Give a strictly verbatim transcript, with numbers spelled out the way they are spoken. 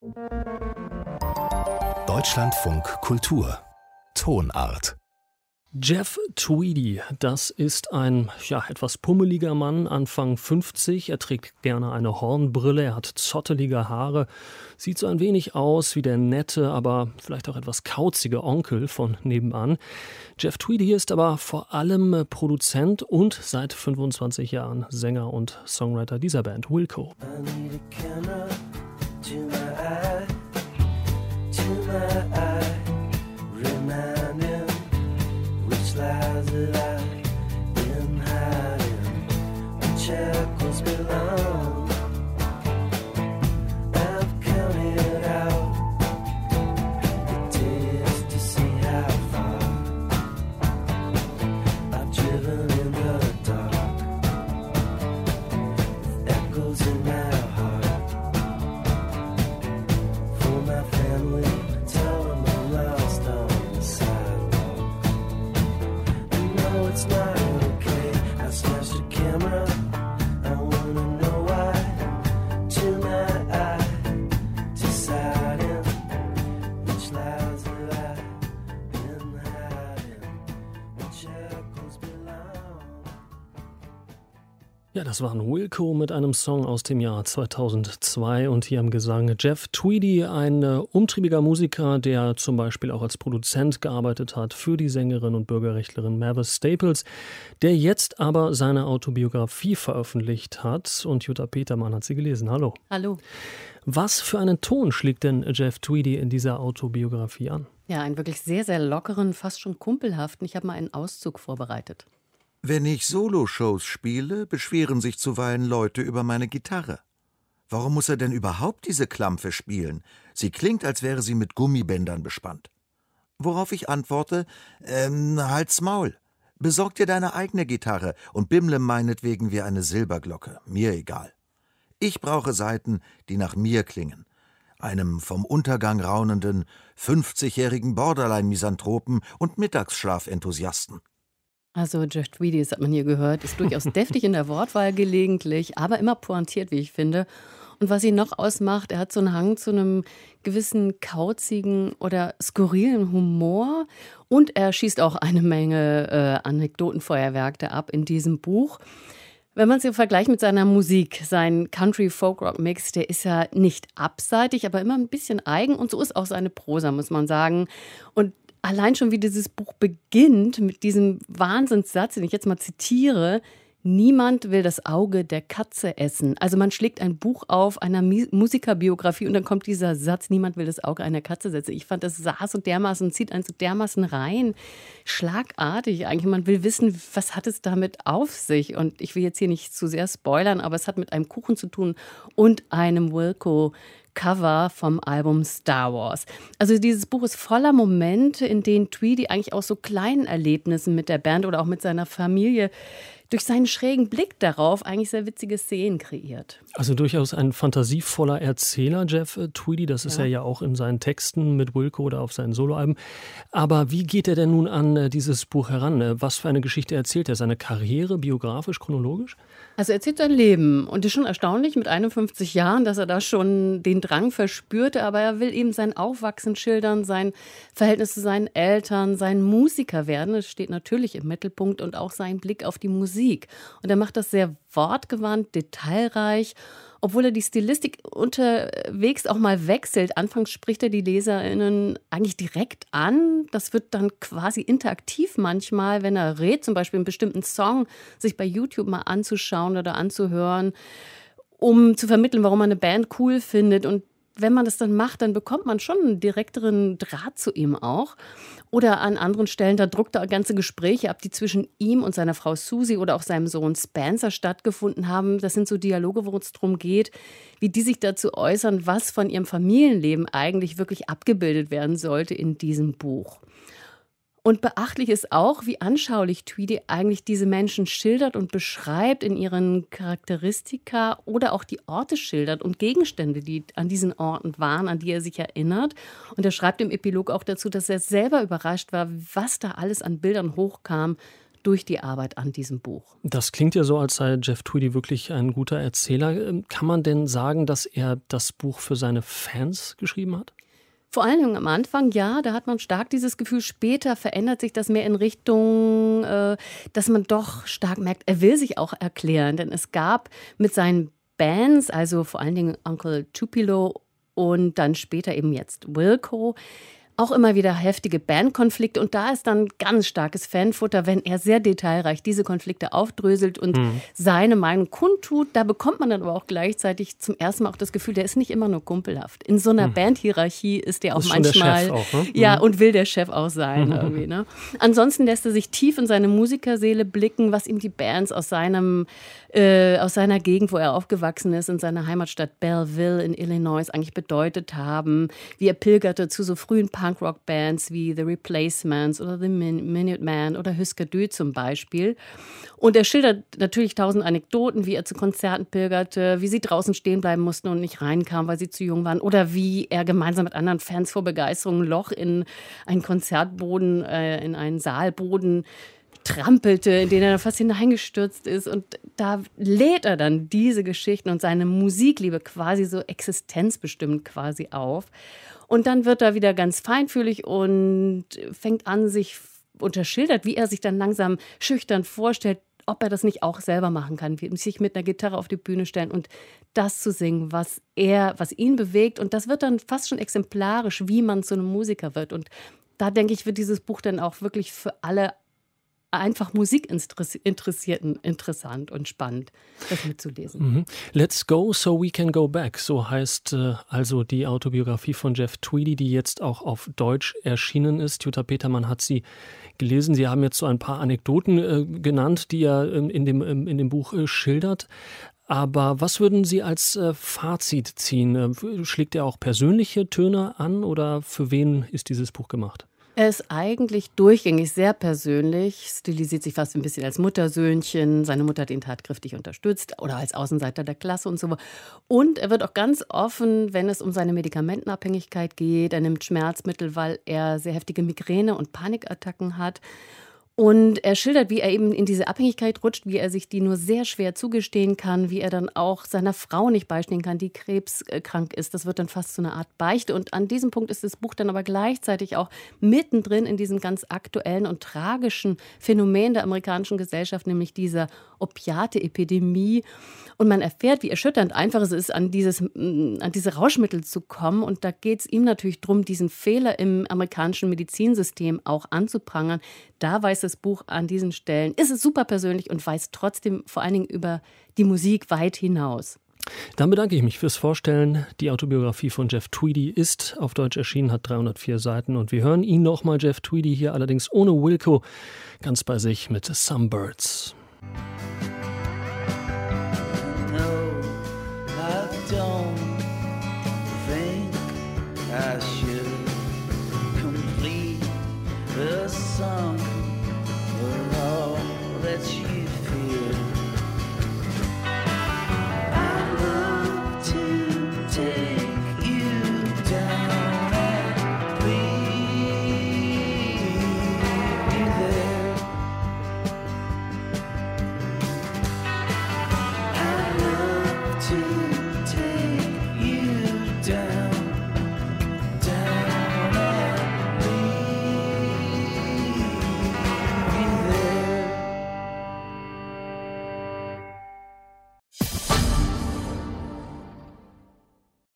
Deutschlandfunk Kultur Tonart. Jeff Tweedy, das ist ein ja, etwas pummeliger Mann, Anfang fünfzig. Er trägt gerne eine Hornbrille, er hat zottelige Haare, sieht so ein wenig aus wie der nette, aber vielleicht auch etwas kauzige Onkel von nebenan. Jeff Tweedy ist aber vor allem Produzent und seit fünfundzwanzig Jahren Sänger und Songwriter dieser Band, Wilco. I need a camera to my eye, to my eye, reminding which lies that I've been hiding, when shackles belong. I've counted out the days to see how far I've driven in the dark, with echoes in my heart. For my family, tell them I'm lost on the sidewalk. No, it's not okay. I smashed a camera. I wanna know why. To my eye, deciding which lies that I've been hiding, when shackles belong. Ja, das waren Wilco mit einem Song aus dem Jahr zweitausendzwei und hier am Gesang Jeff Tweedy, ein äh, umtriebiger Musiker, der zum Beispiel auch als Produzent gearbeitet hat für die Sängerin und Bürgerrechtlerin Mavis Staples, der jetzt aber seine Autobiografie veröffentlicht hat und Jutta Petermann hat sie gelesen. Hallo. Hallo. Was für einen Ton schlägt denn Jeff Tweedy in dieser Autobiografie an? Ja, einen wirklich sehr, sehr lockeren, fast schon kumpelhaften. Ich habe mal einen Auszug vorbereitet. Wenn ich Soloshows spiele, beschweren sich zuweilen Leute über meine Gitarre. Warum muss er denn überhaupt diese Klampfe spielen? Sie klingt, als wäre sie mit Gummibändern bespannt. Worauf ich antworte, ähm, halt's Maul. Besorg dir deine eigene Gitarre und bimmle meinetwegen wie eine Silberglocke. Mir egal. Ich brauche Saiten, die nach mir klingen. Einem vom Untergang raunenden, fünfzigjährigen Borderline-Misanthropen und Mittagsschlafenthusiasten. Also Jeff Tweedy, das hat man hier gehört, ist durchaus deftig in der Wortwahl gelegentlich, aber immer pointiert, wie ich finde. Und was ihn noch ausmacht, er hat so einen Hang zu einem gewissen kauzigen oder skurrilen Humor. Und er schießt auch eine Menge äh, Anekdotenfeuerwerk da ab in diesem Buch. Wenn man es im Vergleich mit seiner Musik, sein Country-Folk-Rock-Mix, der ist ja nicht abseitig, aber immer ein bisschen eigen. Und so ist auch seine Prosa, muss man sagen. Und allein schon, wie dieses Buch beginnt mit diesem Wahnsinnssatz, den ich jetzt mal zitiere: Niemand will das Auge der Katze essen. Also man schlägt ein Buch auf einer Mi- Musikerbiografie und dann kommt dieser Satz: Niemand will das Auge einer Katze essen. Ich fand, das saß so dermaßen, zieht einen so dermaßen rein. Schlagartig eigentlich. Man will wissen, was hat es damit auf sich? Und ich will jetzt hier nicht zu sehr spoilern, aber es hat mit einem Kuchen zu tun und einem Wilco Cover vom Album Star Wars. Also dieses Buch ist voller Momente, in denen Tweedy eigentlich aus so kleinen Erlebnissen mit der Band oder auch mit seiner Familie durch seinen schrägen Blick darauf eigentlich sehr witzige Szenen kreiert. Also durchaus ein fantasievoller Erzähler, Jeff Tweedy. Das ist Ja. er ja auch in seinen Texten mit Wilco oder auf seinen Soloalben. Aber wie geht er denn nun an äh, dieses Buch heran? Äh, Was für eine Geschichte erzählt er? Seine Karriere, biografisch, chronologisch? Also er erzählt sein Leben und es ist schon erstaunlich mit einundfünfzig Jahren, dass er da schon den Drang verspürte, aber er will eben sein Aufwachsen schildern, sein Verhältnis zu seinen Eltern, sein Musiker werden, das steht natürlich im Mittelpunkt, und auch sein Blick auf die Musik. Und er macht das sehr wortgewandt, detailreich, obwohl er die Stilistik unterwegs auch mal wechselt. Anfangs spricht er die LeserInnen eigentlich direkt an. Das wird dann quasi interaktiv manchmal, wenn er redet, zum Beispiel einen bestimmten Song sich bei YouTube mal anzuschauen oder anzuhören, um zu vermitteln, warum man eine Band cool findet. Und wenn man das dann macht, dann bekommt man schon einen direkteren Draht zu ihm auch. Oder an anderen Stellen, da druckt er ganze Gespräche ab, die zwischen ihm und seiner Frau Susie oder auch seinem Sohn Spencer stattgefunden haben. Das sind so Dialoge, wo es darum geht, wie die sich dazu äußern, was von ihrem Familienleben eigentlich wirklich abgebildet werden sollte in diesem Buch. Und beachtlich ist auch, wie anschaulich Tweedy eigentlich diese Menschen schildert und beschreibt in ihren Charakteristika oder auch die Orte schildert und Gegenstände, die an diesen Orten waren, an die er sich erinnert. Und er schreibt im Epilog auch dazu, dass er selber überrascht war, was da alles an Bildern hochkam durch die Arbeit an diesem Buch. Das klingt ja so, als sei Jeff Tweedy wirklich ein guter Erzähler. Kann man denn sagen, dass er das Buch für seine Fans geschrieben hat? Vor allen Dingen am Anfang, ja, da hat man stark dieses Gefühl. Später verändert sich das mehr in Richtung, äh, dass man doch stark merkt, er will sich auch erklären. Denn es gab mit seinen Bands, also vor allen Dingen Uncle Tupelo und dann später eben jetzt Wilco, auch immer wieder heftige Bandkonflikte. Und da ist dann ganz starkes Fanfutter, wenn er sehr detailreich diese Konflikte aufdröselt und mhm. seine Meinung kundtut. Da bekommt man dann aber auch gleichzeitig zum ersten Mal auch das Gefühl, der ist nicht immer nur kumpelhaft. In so einer mhm. Bandhierarchie ist der auch ist manchmal, schon der Chef auch, ne? ja, und will der Chef auch sein. Mhm. Irgendwie, ne? Ansonsten lässt er sich tief in seine Musikerseele blicken, was ihm die Bands aus seinem äh, aus seiner Gegend, wo er aufgewachsen ist, in seiner Heimatstadt Belleville in Illinois eigentlich bedeutet haben, wie er pilgerte zu so frühen Punkrock-Bands wie The Replacements oder The Min- Minutemen oder Husker Du zum Beispiel. Und er schildert natürlich tausend Anekdoten, wie er zu Konzerten pilgerte, wie sie draußen stehen bleiben mussten und nicht reinkamen, weil sie zu jung waren, oder wie er gemeinsam mit anderen Fans vor Begeisterung ein Loch in einen Konzertboden, äh, in einen Saalboden trampelte, in den er dann fast hineingestürzt ist. Und da lädt er dann diese Geschichten und seine Musikliebe quasi so existenzbestimmend quasi auf. Und dann wird er wieder ganz feinfühlig und fängt an, sich unterschildert, wie er sich dann langsam schüchtern vorstellt, ob er das nicht auch selber machen kann, wie sich mit einer Gitarre auf die Bühne stellen und das zu singen, was er, was ihn bewegt. Und das wird dann fast schon exemplarisch, wie man zu einem Musiker wird. Und da denke ich, wird dieses Buch dann auch wirklich für alle einfach Musikinteressierten interessant und spannend, das mitzulesen. Mhm. Let's go so we can go back. So heißt äh, also die Autobiografie von Jeff Tweedy, die jetzt auch auf Deutsch erschienen ist. Jutta Petermann hat sie gelesen. Sie haben jetzt so ein paar Anekdoten äh, genannt, die er ähm, in, dem, ähm, in dem Buch äh, schildert. Aber was würden Sie als äh, Fazit ziehen? Äh, schlägt er auch persönliche Töne an oder für wen ist dieses Buch gemacht? Er ist eigentlich durchgängig sehr persönlich, stilisiert sich fast ein bisschen als Muttersöhnchen. Seine Mutter hat ihn tatkräftig unterstützt oder als Außenseiter der Klasse und so. Und er wird auch ganz offen, wenn es um seine Medikamentenabhängigkeit geht. Er nimmt Schmerzmittel, weil er sehr heftige Migräne- und Panikattacken hat. Und er schildert, wie er eben in diese Abhängigkeit rutscht, wie er sich die nur sehr schwer zugestehen kann, wie er dann auch seiner Frau nicht beistehen kann, die krebskrank ist. Das wird dann fast so eine Art Beichte. Und an diesem Punkt ist das Buch dann aber gleichzeitig auch mittendrin in diesem ganz aktuellen und tragischen Phänomen der amerikanischen Gesellschaft, nämlich dieser Opiate-Epidemie. Und man erfährt, wie erschütternd einfach es ist, an, dieses, an diese Rauschmittel zu kommen. Und da geht es ihm natürlich darum, diesen Fehler im amerikanischen Medizinsystem auch anzuprangern. Da weiß das Buch an diesen Stellen, ist es super persönlich und weiß trotzdem vor allen Dingen über die Musik weit hinaus. Dann bedanke ich mich fürs Vorstellen. Die Autobiografie von Jeff Tweedy ist auf Deutsch erschienen, hat dreihundertvier Seiten. Und wir hören ihn nochmal, Jeff Tweedy, hier allerdings ohne Wilco, ganz bei sich mit Some Birds.